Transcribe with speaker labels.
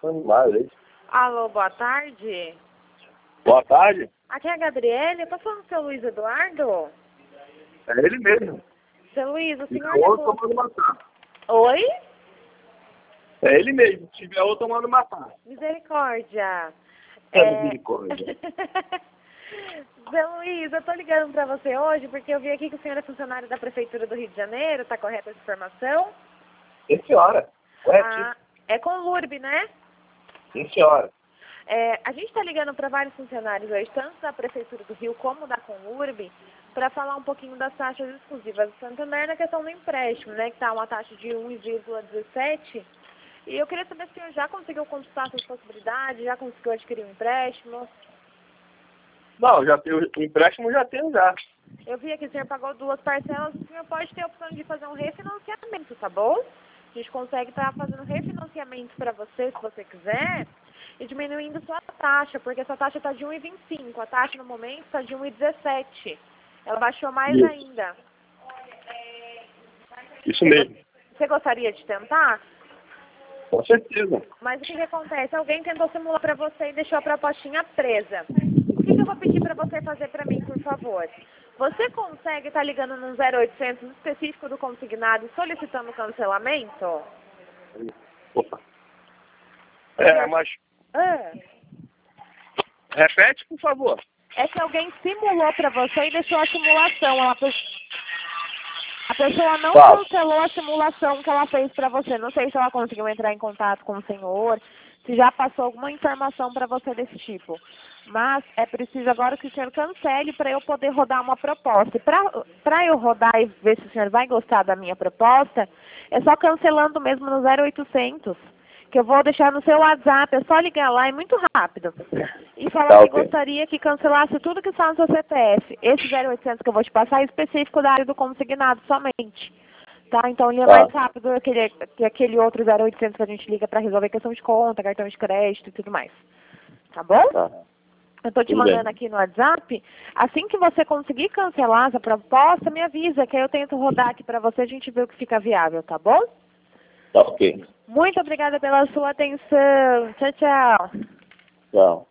Speaker 1: animais aí.
Speaker 2: Alô, boa tarde.
Speaker 1: Boa tarde.
Speaker 2: Aqui é a Gabriele. Eu tô falando com o seu Luiz Eduardo?
Speaker 1: É ele mesmo.
Speaker 2: Seu Luiz, o
Speaker 1: Se
Speaker 2: senhor
Speaker 1: tiver outro,
Speaker 2: levou...
Speaker 1: tomando matar.
Speaker 2: Oi?
Speaker 1: É ele mesmo. Se tiver outro, tomando matar.
Speaker 2: Misericórdia.
Speaker 1: Misericórdia.
Speaker 2: Seu Luiz, eu tô ligando pra você hoje porque eu vi aqui que o senhor é funcionário da Prefeitura do Rio de Janeiro. Tá correta essa informação?
Speaker 1: Sim, senhora. Corretíssimo.
Speaker 2: Ah, é com o LURB, né?
Speaker 1: Sim, senhora.
Speaker 2: A gente está ligando para vários funcionários hoje, tanto da Prefeitura do Rio como da Conurb, para falar um pouquinho das taxas exclusivas do Santander na questão do empréstimo, né, que está uma taxa de 1,17. E eu queria saber se o senhor já conseguiu consultar essas possibilidades, já conseguiu adquirir um empréstimo.
Speaker 1: Não, já tenho, o empréstimo já tenho já.
Speaker 2: Eu vi aqui que o senhor pagou 2 parcelas, o senhor pode ter a opção de fazer um refinanciamento, tá bom? A gente consegue estar fazendo refinanciamento para você, se você quiser, e diminuindo sua taxa, porque sua taxa está de 1,25, a taxa no momento está de 1,17. Ela baixou mais
Speaker 1: Isso.
Speaker 2: ainda.
Speaker 1: Isso mesmo.
Speaker 2: Você gostaria de tentar?
Speaker 1: Com certeza.
Speaker 2: Mas o que acontece? Alguém tentou simular para você e deixou a propostinha presa. O que eu vou pedir para você fazer para mim, por favor? Você consegue estar ligando no 0800 específico do consignado solicitando cancelamento?
Speaker 1: Opa.
Speaker 2: Senhor-
Speaker 1: Mas
Speaker 2: Ah,
Speaker 1: repete, por favor.
Speaker 2: é que alguém simulou para você e deixou a simulação. A pessoa não
Speaker 1: Tá.
Speaker 2: cancelou a simulação que ela fez para você. Não sei se ela conseguiu entrar em contato com o senhor, se já passou alguma informação para você desse tipo. Mas é preciso agora que o senhor cancele para eu poder rodar uma proposta. E para eu rodar e ver se o senhor vai gostar da minha proposta, é só cancelando mesmo no 0800, que eu vou deixar no seu WhatsApp. É só ligar lá, é muito rápido. E falar
Speaker 1: Tá,
Speaker 2: que
Speaker 1: ok.
Speaker 2: gostaria que cancelasse tudo que está no seu CPF. Esse 0800 que eu vou te passar é específico da área do consignado somente. Tá? Então ele é
Speaker 1: Tá.
Speaker 2: mais rápido que aquele outro 0800 que a gente liga para resolver questão de conta, cartão de crédito e tudo mais. Tá bom?
Speaker 1: Tá.
Speaker 2: Eu tô te
Speaker 1: Tudo
Speaker 2: mandando
Speaker 1: bem.
Speaker 2: aqui no WhatsApp. Assim que você conseguir cancelar essa proposta, me avisa, que aí eu tento rodar aqui para você, a gente vê o que fica viável, tá bom?
Speaker 1: Tá ok.
Speaker 2: Muito obrigada pela sua atenção. Tchau, tchau.
Speaker 1: Tchau.